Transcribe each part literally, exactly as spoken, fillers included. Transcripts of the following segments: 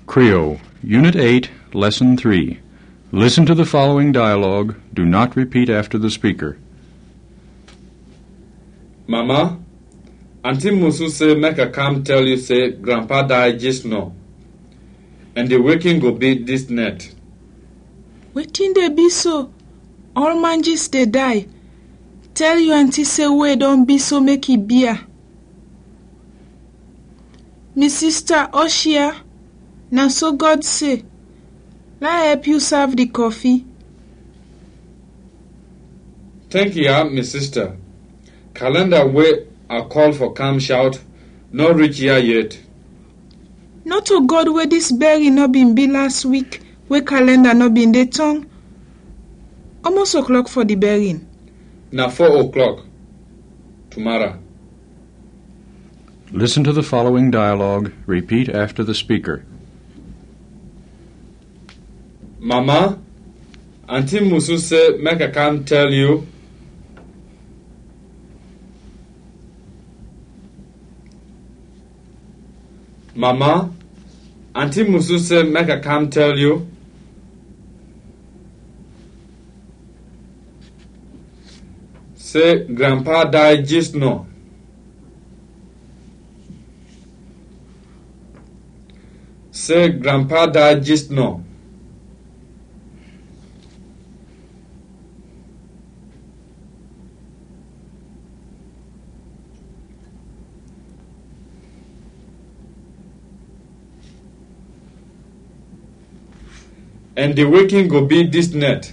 Creole, Unit eight, Lesson three. Listen to the following dialogue. Do not repeat after the speaker. Mama, Auntie Musu say make I come tell you say Grandpa died just now. And the waking go be this night. Wetin dey be so? All man just dey die. Tell you auntie say wey don be so make e beer. Me sister Oshia, na so God say. Na help you serve the coffee. Thank you, my sister. Calendar wey I call for come shout, no reach here yet. Not to God where this berry no been be last week, where calendar no been dey tongue. Almost o'clock for the burying. Na four o'clock. Tomorrow. Listen to the following dialogue. Repeat after the speaker. Mama, Auntie Musu say make I come tell you. Mama, Auntie Musu say make I come tell you. Say Grandpa died just now. Say Grandpa died just now. And the waking go be this night.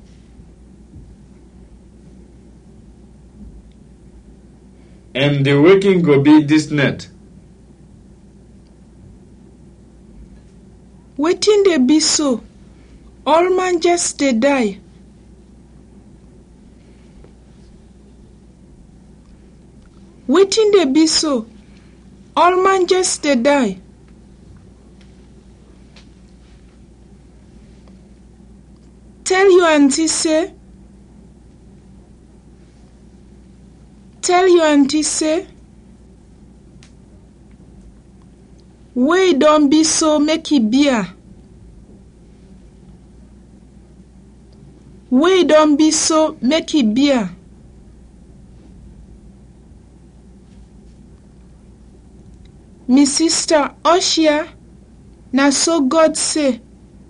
And the waking go be this night. Wetin dey be so? All man just dey die. Wetin dey be so? All man just dey die. Tell your auntie say. Tell your auntie say. Wey don be so make e beer. Wey don be so make e beer. Me sister Oshia, na so God say.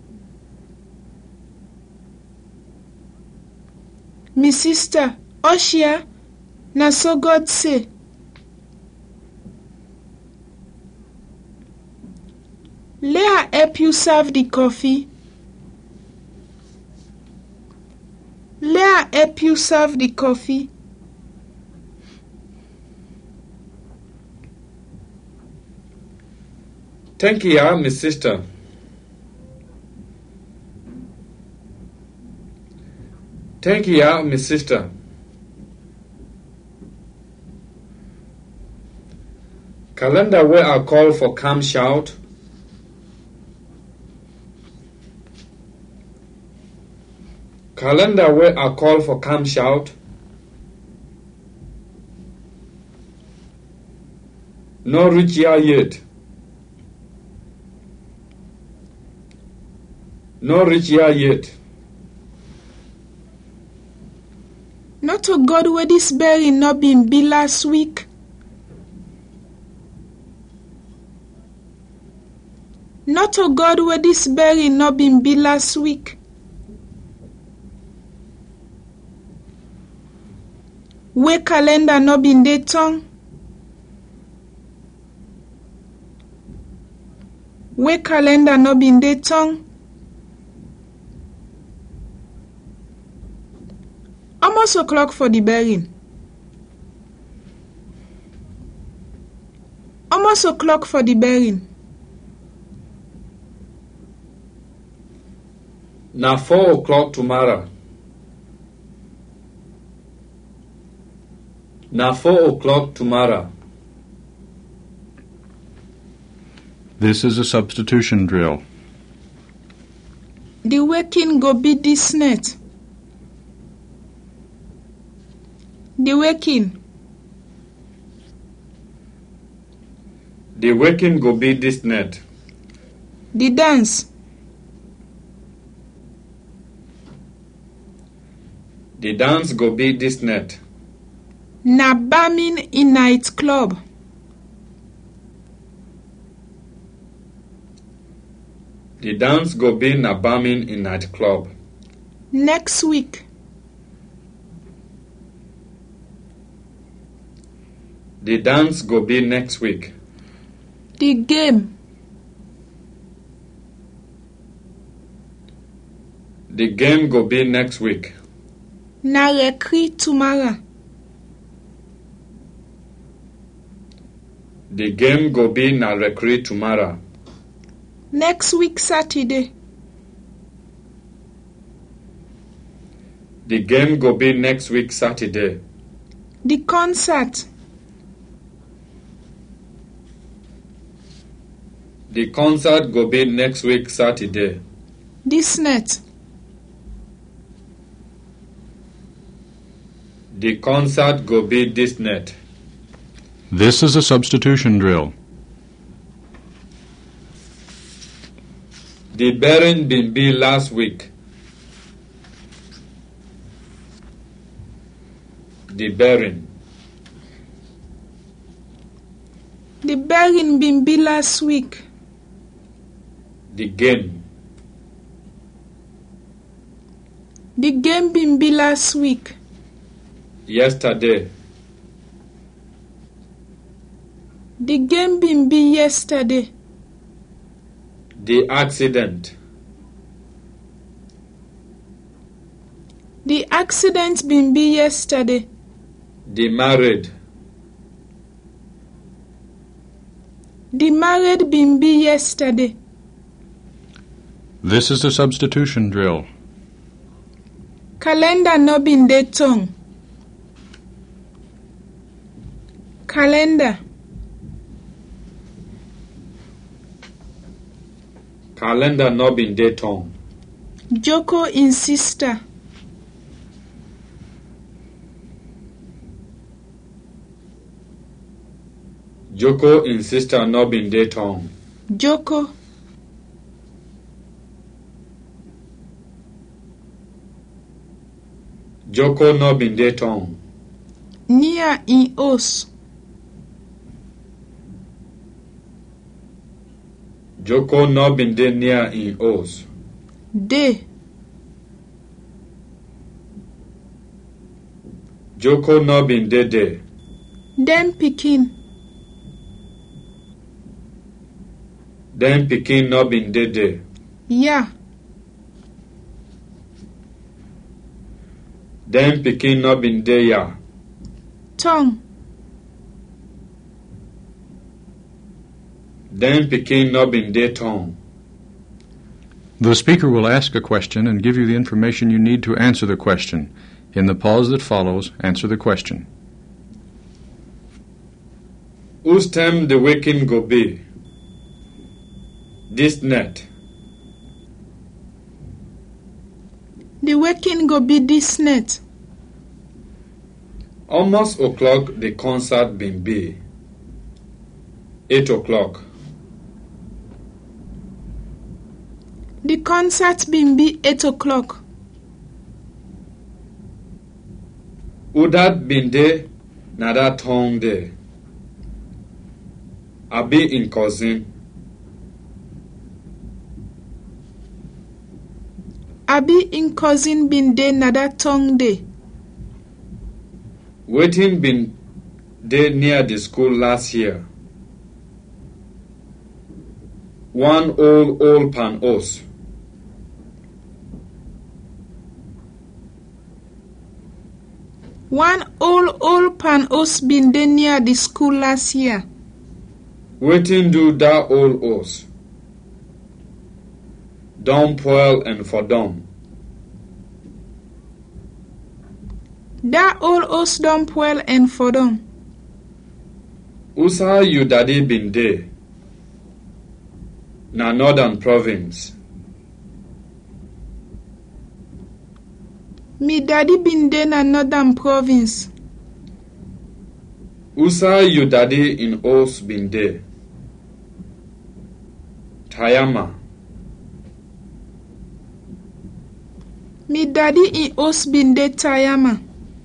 Me sister Oshia, na so God say. Let her help you serve the coffee. Let her help you serve the coffee. Thank you, my sister. Thank you, my sister. Calendar where I call for come shout. Calendar where I call for come shout. No reach here yet. No reach here yet. Not to God where this berry not been be last week. Not to God where this berry not been be last week. Where calendar not been dey tongue. Where calendar not been dey tongue. Almost o'clock for the burying. Almost o'clock for the burying. Now four o'clock tomorrow. Now four o'clock tomorrow. This is a substitution drill. The waking go be this night. The waking. The waking go be this night. The dance. The dance go be this night. Na bamming in night club. The dance go be na bamming in night club. Next week. The dance go be next week. The game. The game go be next week. Na recre tomorrow. The game go be na recre tomorrow. Next week Saturday. The game go be next week Saturday. The concert. The concert go be next week Saturday. This night. The concert go be this night. This is a substitution drill. The bearing been be last week. The bearing. The bearing been be last week. The game. The game been be last week. Yesterday. The game been be yesterday. The accident. The accident been be yesterday. The married. The married been be yesterday. This is a substitution drill. Calendar no been dey tongue. Calendar. Calendar no been dey tongue. Joko in sister. Joko in sister no been dey tongue. Joko. Joko no been dey tongue. Near in os. Joko no been dey near in os. Day. Joko no been dey there. Dem pikin. Dem pikin no been dey there. Yeah. Dem pikin no been dey ya. Tongue. Dem pikin no been dey tongue. The speaker will ask a question and give you the information you need to answer the question. In the pause that follows, answer the question. Whose time the waking go be? This night. The waking go be this night. Almost o'clock the concert been be. Eight o'clock. The concert been be eight o'clock. Who that been there? Na that tongue there. I be in cousin. Abi in cousin been dey na that tongue day. Waiting been there near the school last year. One old old pan os. One old old pan os been dey near the school last year. Waiting do that old os. Don poil and for dom. That old os don poil and for dom. Usa you daddy been there? Na northern province. Me daddy been dey na northern province. Usa you daddy in os been there? Hayama. Mi daddy in os bin de Tayama.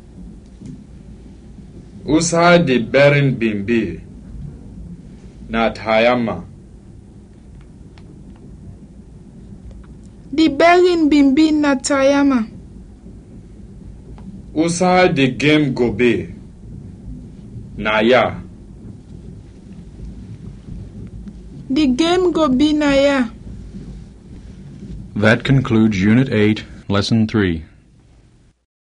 Usa de berin bimbi. Nat Hayama. Di berin bimbi na Tayama. Usa de game gobe. Naya. The game go be na ya. That concludes Unit eight, Lesson three.